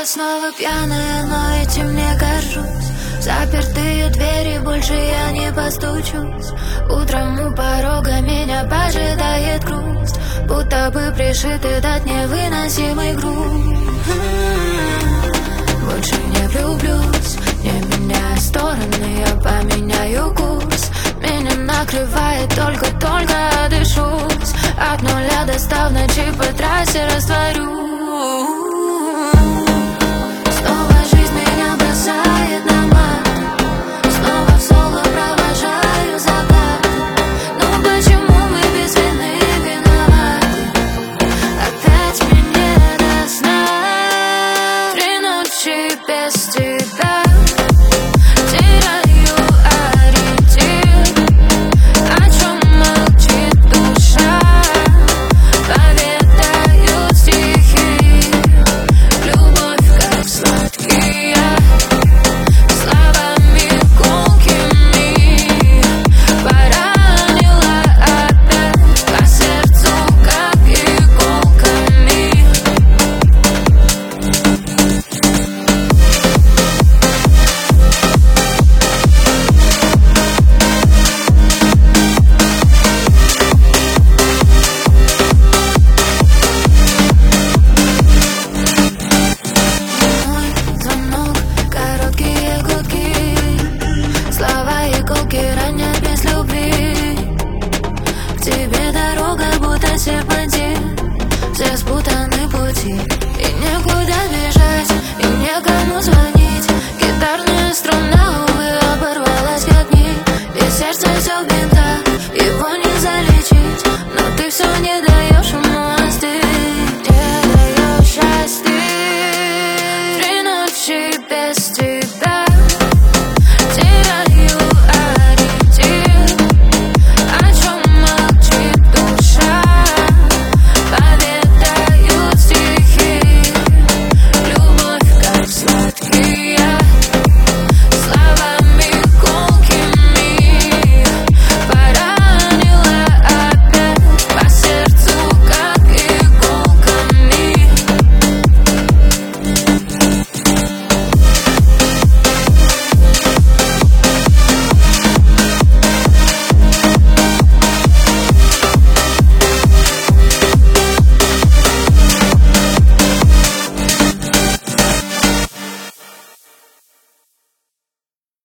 Я снова пьяная, но этим не горжусь. Запертые двери, больше я не постучусь. Утром у порога меня поджидает грусть, будто бы пришитый дать невыносимый груз. Больше не влюблюсь, не меняя стороны, я поменяю курс. Меня накрывает, только дышусь. От нуля до 100 в ночи по трассе растворюсь.